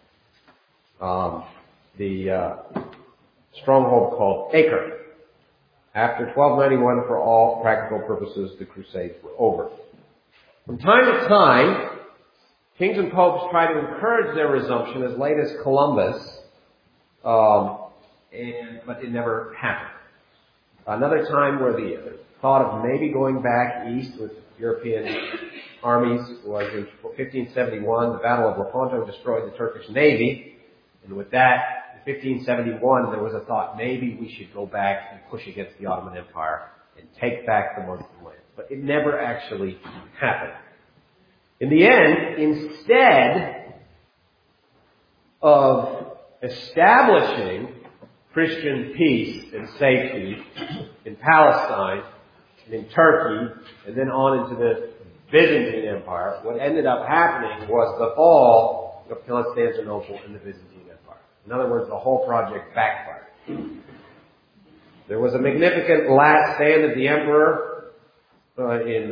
S1: The stronghold called Acre. After 1291, for all practical purposes, the Crusades were over. From time to time, kings and popes tried to encourage their resumption as late as Columbus, but it never happened. Another time where the thought of maybe going back east with European armies was in 1571. The Battle of Lepanto destroyed the Turkish navy, and with that, in 1571, there was a thought maybe we should go back and push against the Ottoman Empire and take back the Muslim land. But it never actually happened. In the end, instead of establishing Christian peace and safety in Palestine and in Turkey and then on into the Byzantine Empire, what ended up happening was the fall of Constantinople and the Byzantine Empire. In other words, the whole project backfired. There was a magnificent last stand of the emperor in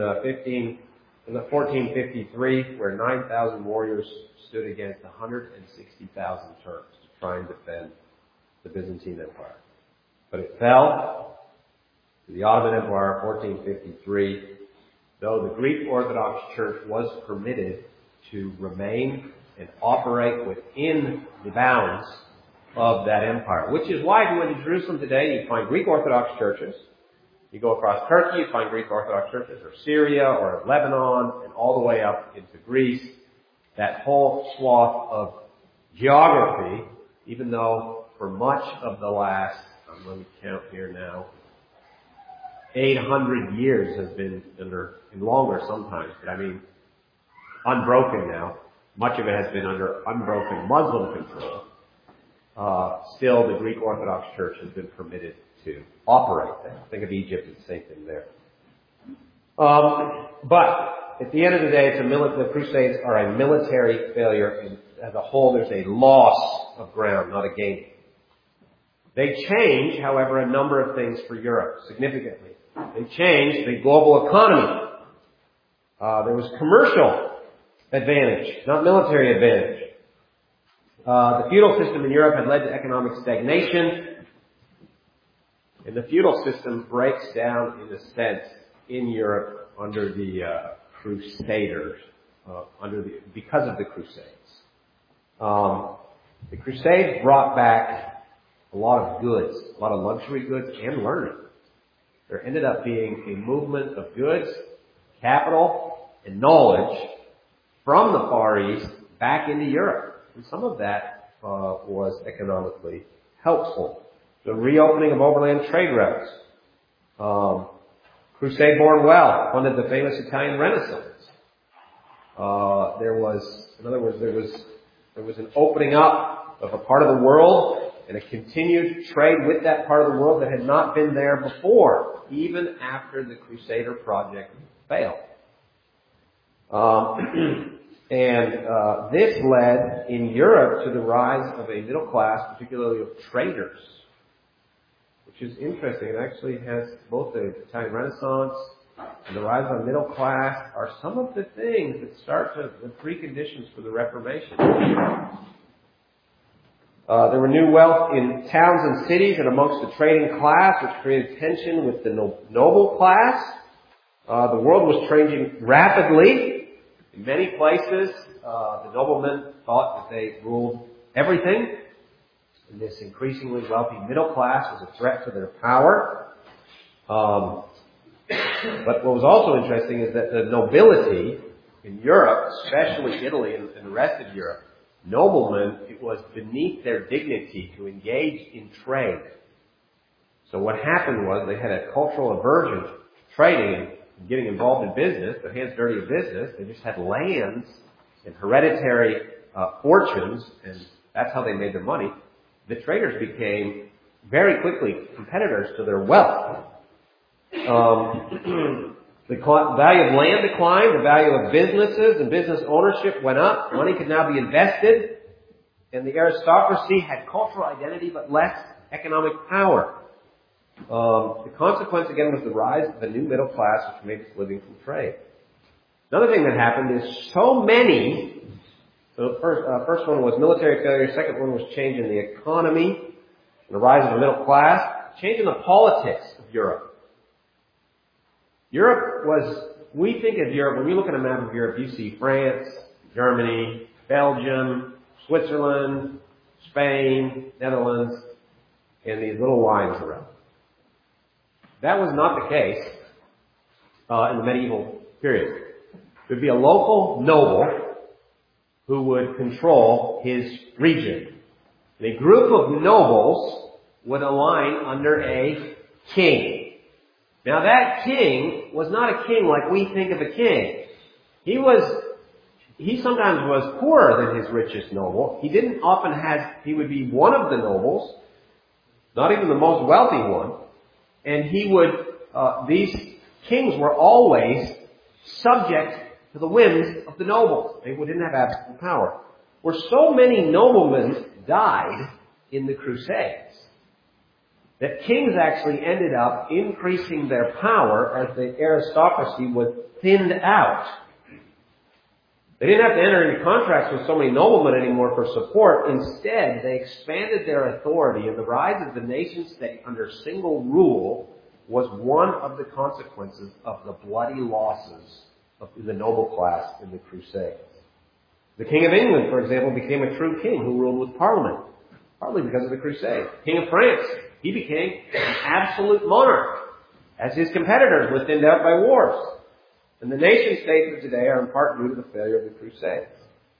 S1: 1453, where 9,000 warriors stood against 160,000 Turks to try and defend the Byzantine Empire. But it fell to the Ottoman Empire, 1453, though the Greek Orthodox Church was permitted to remain and operate within the bounds of that empire. Which is why if you went to Jerusalem today, you find Greek Orthodox churches. You go across Turkey, you find Greek Orthodox churches, or Syria, or Lebanon, and all the way up into Greece. That whole swath of geography, even though for much of the last, let me count here now, 800 years has been under, and longer sometimes, but I mean, unbroken now. Much of it has been under unbroken Muslim control. Still, the Greek Orthodox Church has been permitted to operate there. Think of Egypt, it's the same thing there. But at the end of the day, the Crusades are a military failure, and as a whole, there's a loss of ground, not a gain. They change, however, a number of things for Europe significantly. They changed the global economy. There was commercial advantage, not military advantage. The feudal system in Europe had led to economic stagnation. And the feudal system breaks down, in a sense, in Europe under the Crusaders, because of the Crusades. The Crusades brought back a lot of goods, a lot of luxury goods and learning. There ended up being a movement of goods, capital, and knowledge from the Far East back into Europe. And some of that was economically helpful. The reopening of overland trade routes. Crusade-born wealth funded the famous Italian Renaissance. There was an opening up of a part of the world and a continued trade with that part of the world that had not been there before, even after the Crusader project failed. This led in Europe to the rise of a middle class, particularly of traders, which is interesting. It actually has both the Italian Renaissance and the rise of the middle class are some of the things that start the preconditions for the Reformation. There were new wealth in towns and cities and amongst the trading class, which created tension with the noble class. The world was changing rapidly. In many places, the noblemen thought that they ruled everything. And this increasingly wealthy middle class was a threat to their power. But what was also interesting is that the nobility in Europe, especially Italy and the rest of Europe, noblemen, it was beneath their dignity to engage in trade. So what happened was they had a cultural aversion to trading and getting involved in business, their hands dirty of business. They just had lands and hereditary fortunes, and that's how they made their money. The traders became very quickly competitors to their wealth. The value of land declined, the value of businesses and business ownership went up. Money could now be invested, and the aristocracy had cultural identity but less economic power. The consequence, again, was the rise of the new middle class, which made its living from trade. Another thing that happened is so the first one was military failure, the second one was change in the economy, and the rise of the middle class, change in the politics of Europe. We think of Europe, when we look at a map of Europe, you see France, Germany, Belgium, Switzerland, Spain, Netherlands, and these little lines around. That was not the case in the medieval period. There would be a local noble who would control his region. And a group of nobles would align under a king. Now that king was not a king like we think of a king. He sometimes was poorer than his richest noble. He would be one of the nobles, not even the most wealthy one. And these kings were always subject to the whims of the nobles. They didn't have absolute power. Where so many noblemen died in the Crusades, that kings actually ended up increasing their power as the aristocracy was thinned out. They didn't have to enter into contracts with so many noblemen anymore for support. Instead, they expanded their authority, and the rise of the nation-state under single rule was one of the consequences of the bloody losses of the noble class in the Crusades. The King of England, for example, became a true king who ruled with Parliament, partly because of the Crusades. King of France, he became an absolute monarch, as his competitors were thinned out by wars. And the nation-states of today are in part due to the failure of the Crusades.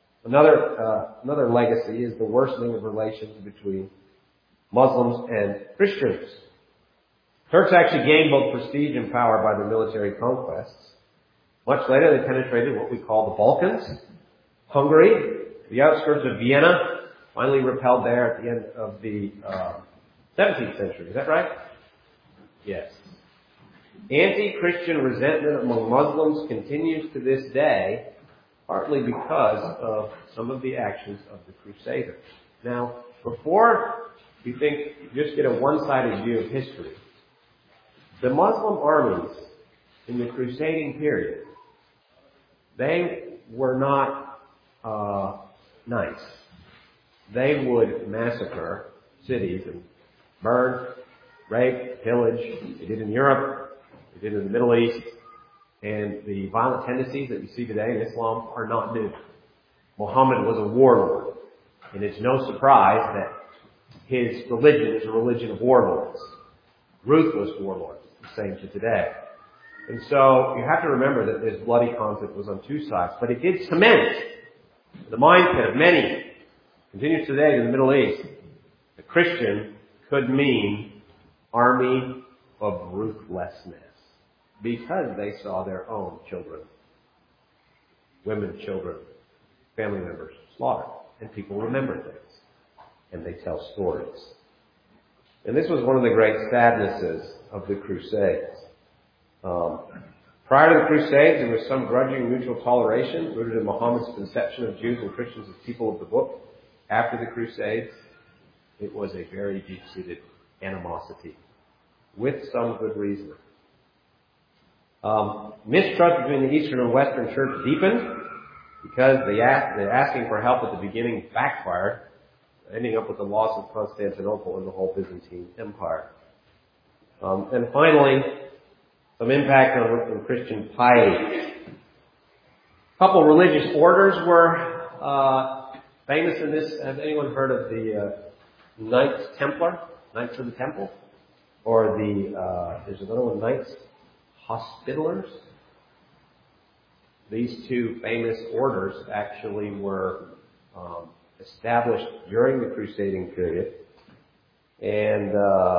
S1: Another legacy is the worsening of relations between Muslims and Christians. Turks actually gained both prestige and power by their military conquests. Much later, they penetrated what we call the Balkans, Hungary, the outskirts of Vienna, finally repelled there at the end of the 17th century. Is that right? Yes. Anti-Christian resentment among Muslims continues to this day, partly because of some of the actions of the Crusaders. Now, before you think, just get a one-sided view of history, the Muslim armies in the crusading period, they were not nice. They would massacre cities and burn, rape, pillage. They did in Europe. They did in the Middle East. And the violent tendencies that you see today in Islam are not new. Muhammad was a warlord. And it's no surprise that his religion is a religion of warlords. Ruthless warlords, the same to today. And so you have to remember that this bloody conflict was on two sides. But it did cement the mindset of many, continues today in the Middle East, the Christian could mean army of ruthlessness, because they saw their own children, women, children, family members slaughtered. And people remember things. And they tell stories. And this was one of the great sadnesses of the Crusades. Prior to the Crusades, there was some grudging mutual toleration rooted in Muhammad's conception of Jews and Christians as people of the book. After the Crusades, it was a very deep-seated animosity, with some good reason. Mistrust between the Eastern and Western Church deepened because the asking for help at the beginning backfired, ending up with the loss of Constantinople and the whole Byzantine Empire. And finally, some impact on Christian piety. A couple religious orders were famous in this. Has anyone heard of the Knights Templar, Knights of the Temple? Or there's another one, Knights Hospitallers? These two famous orders actually were established during the crusading period. And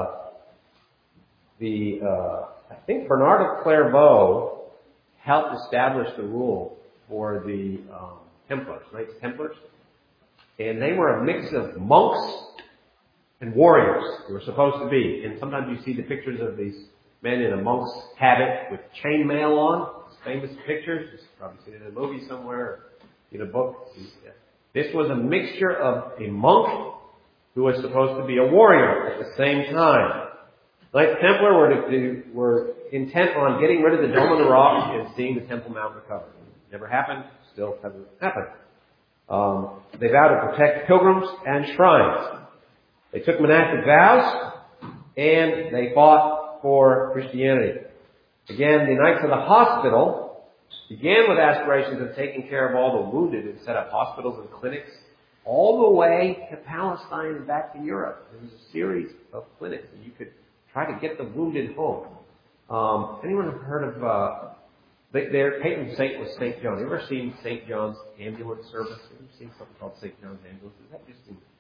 S1: I think Bernard of Clairvaux helped establish the rule for the Templars, Knights Templars. And they were a mix of monks and warriors. They were supposed to be. And sometimes you see the pictures of these men in a monk's habit with chainmail on. Famous pictures. You've probably seen it in a movie somewhere, or in a book. This was a mixture of a monk who was supposed to be a warrior at the same time. Knights Templar were intent on getting rid of the Dome of the Rock and seeing the Temple Mount recovered. Never happened. Still hasn't happened. They vowed to protect pilgrims and shrines. They took monastic vows, and they fought for Christianity. Again, the Knights of the Hospital began with aspirations of taking care of all the wounded and set up hospitals and clinics all the way to Palestine and back to Europe. There was a series of clinics, and you could try to get the wounded home. Anyone have heard of their patron saint was St. John? You ever seen St. John's ambulance service? Have you seen something called St. John's ambulance? Is that just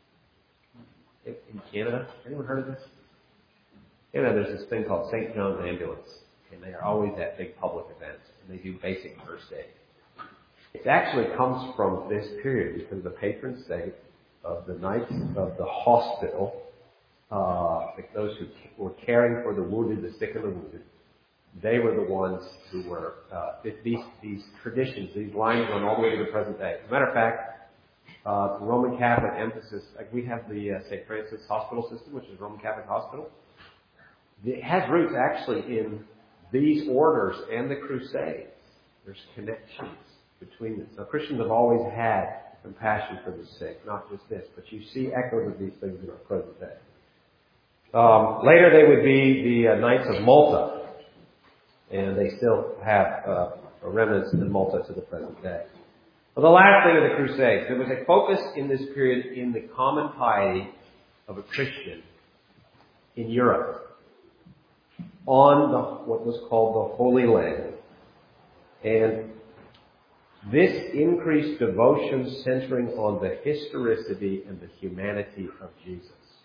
S1: in Canada? Anyone heard of this? There's this thing called St. John's ambulance, and they are always at big public events, and they do basic first aid. It actually comes from this period because the patron saint of the Knights of the Hospital like those who were caring for the wounded, the sick and the wounded, they were the ones who were, these traditions, these lines run all the way to the present day. As a matter of fact, the Roman Catholic emphasis, like we have the St. Francis Hospital System, which is Roman Catholic Hospital. It has roots actually in these orders and the Crusades. There's connections between them. Now, Christians have always had compassion for the sick, not just this, but you see echoes of these things in our present day. Later they would be the Knights of Malta, and they still have remnants in Malta to the present day. Well, the last thing of the Crusades, there was a focus in this period in the common piety of a Christian in Europe on what was called the Holy Land. And this increased devotion centering on the historicity and the humanity of Jesus.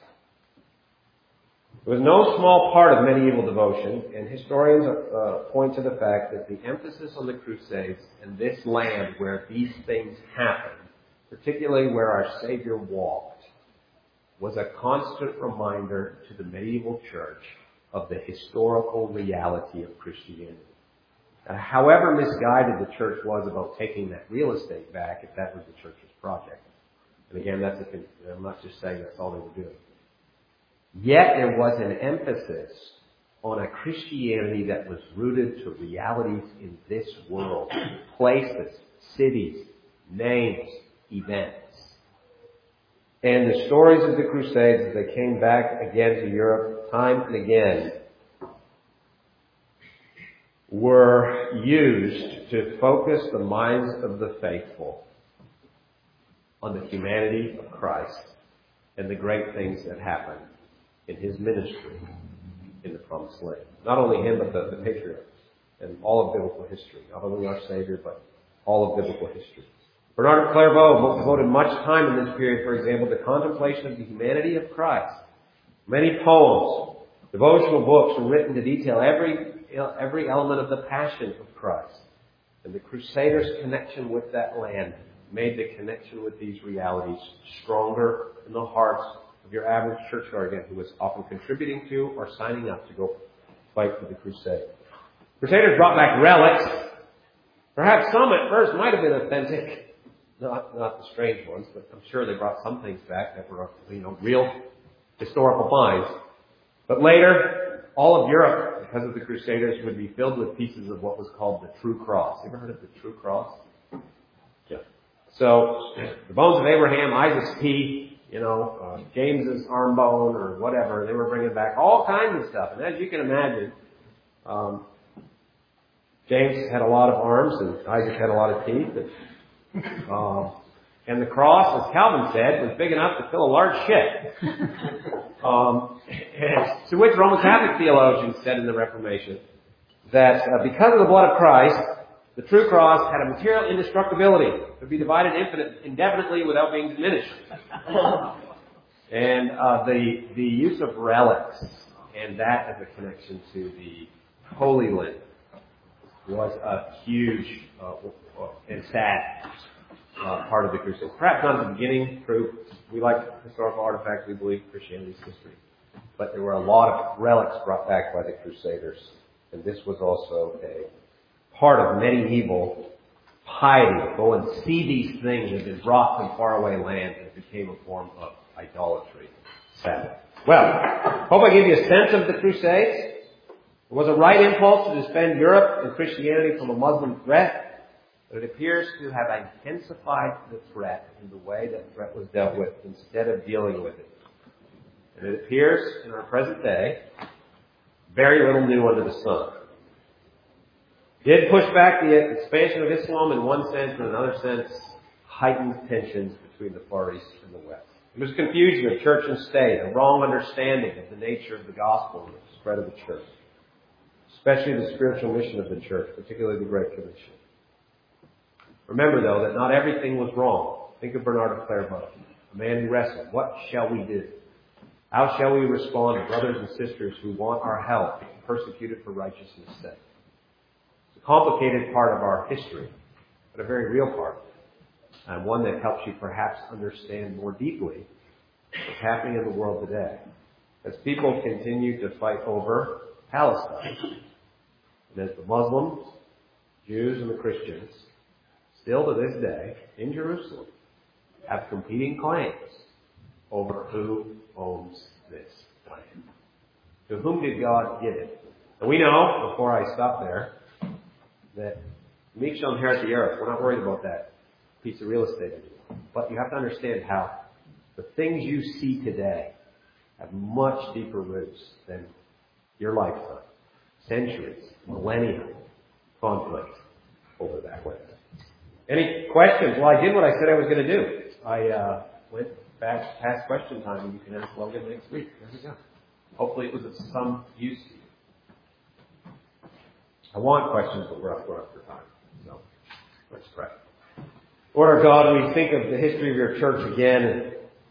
S1: It was no small part of medieval devotion, and historians point to the fact that the emphasis on the Crusades and this land where these things happened, particularly where our Savior walked, was a constant reminder to the medieval church of the historical reality of Christianity. However misguided the church was about taking that real estate back, if that was the church's project. And again, I'm not just saying that's all they were doing. Yet there was an emphasis on a Christianity that was rooted to realities in this world, places, cities, names, events. And the stories of the Crusades, as they came back again to Europe time and again, were used to focus the minds of the faithful on the humanity of Christ and the great things that happened in His ministry in the Promised Land. Not only Him, but the patriarchs and all of biblical history. Not only our Savior, but all of biblical history. Bernard of Clairvaux devoted much time in this period, for example, to contemplation of the humanity of Christ. Many poems, devotional books were written to detail every element of the passion of Christ. And the Crusaders' connection with that land made the connection with these realities stronger in the hearts of your average churchgoer, again, who was often contributing to or signing up to go fight for the crusade. Crusaders brought back relics. Perhaps some at first might have been authentic. Not the strange ones, but I'm sure they brought some things back that were, real historical finds. But later, all of Europe, because of the Crusaders, would be filled with pieces of what was called the True Cross. You ever heard of the True Cross? Yeah. So, the bones of Abraham, Isaac's teeth, James's arm bone or whatever, they were bringing back all kinds of stuff. And as you can imagine, James had a lot of arms and Isaac had a lot of teeth. And the cross, as Calvin said, was big enough to fill a large ship. To which Roman Catholic theologians said in the Reformation that because of the blood of Christ, the true cross had a material indestructibility. It could be divided indefinitely without being diminished. And the use of relics and that as a connection to the Holy Land was a huge and sad part of the Crusades. Perhaps not at the beginning, true. We like historical artifacts. We believe Christianity's history. But there were a lot of relics brought back by the Crusaders. And this was also a part of medieval piety. Go and see these things that have been brought from faraway lands, and it became a form of idolatry. Sadly. Well, hope I give you a sense of the Crusades. It was a right impulse to defend Europe and Christianity from a Muslim threat, but it appears to have intensified the threat in the way that threat was dealt with instead of dealing with it. And it appears in our present day, very little new under the sun. Did push back the expansion of Islam in one sense, and in another sense, heightened tensions between the Far East and the West. It was confusion of church and state, a wrong understanding of the nature of the gospel and the spread of the church, especially the spiritual mission of the church, particularly the Great Commission. Remember, though, that not everything was wrong. Think of Bernard of Clairvaux, a man who wrestled. What shall we do? How shall we respond to brothers and sisters who want our help, persecuted for righteousness' sake? It's a complicated part of our history, but a very real part, and one that helps you perhaps understand more deeply what's happening in the world today. as people continue to fight over Palestine. And as the Muslims, Jews, and the Christians, still to this day, in Jerusalem, have competing claims over who owns this land. To whom did God give it? And we know, before I stop there, that Meek shall inherit the earth. We're not worried about that piece of real estate anymore. But you have to understand how the things you see today have much deeper roots than your lifetime. Centuries, millennia, conflict over that land. Any questions? Well, I did what I said I was going to do. I went back past question time, and you can ask Logan next week. There we go. Hopefully it was of some use to you. I want questions, but we're up for time. So, let's pray. Lord our God, we think of the history of your church again, and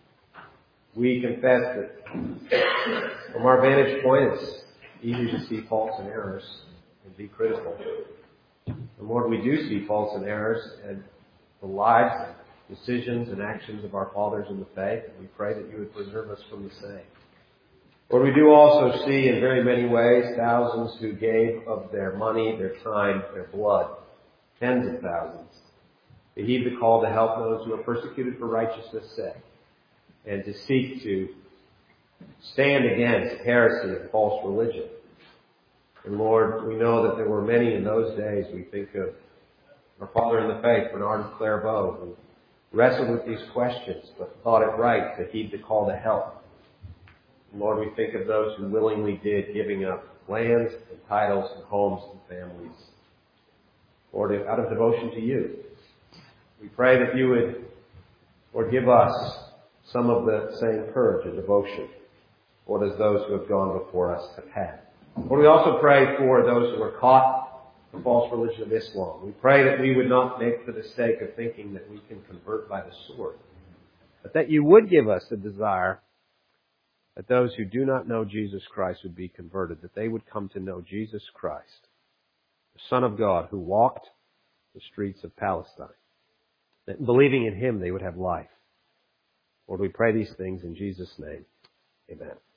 S1: we confess that from our vantage point, it's easy to see faults and errors and be critical. And Lord, we do see faults and errors in the lives, decisions, and actions of our fathers in the faith, and we pray that you would preserve us from the same. Lord, we do also see in very many ways thousands who gave of their money, their time, their blood, tens of thousands, to heed the call to help those who are persecuted for righteousness' sake, and to seek to stand against heresy and false religion. And Lord, we know that there were many in those days. We think of our father in the faith, Bernard of Clairvaux, who wrestled with these questions, but thought it right to heed the call to help. And Lord, we think of those who willingly did, giving up lands and titles and homes and families. Lord, out of devotion to you, we pray that you would, Lord, give us some of the same courage and devotion, Lord, as those who have gone before us have had. Lord, we also pray for those who are caught in the false religion of Islam. We pray that we would not make the mistake of thinking that we can convert by the sword, but that you would give us the desire that those who do not know Jesus Christ would be converted, that they would come to know Jesus Christ, the Son of God, who walked the streets of Palestine. That believing in him, they would have life. Lord, we pray these things in Jesus' name. Amen.